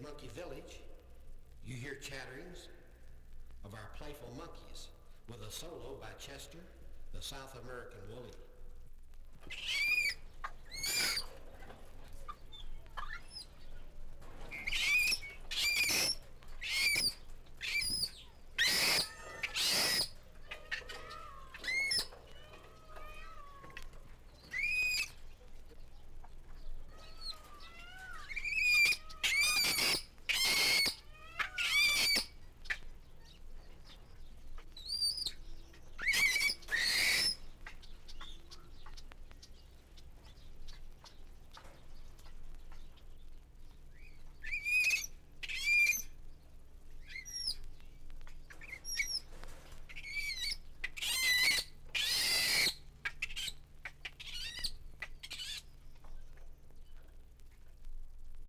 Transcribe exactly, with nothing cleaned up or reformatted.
Monkey Village, you hear chatterings of our playful monkeys with a solo by Chester, the South American woolly.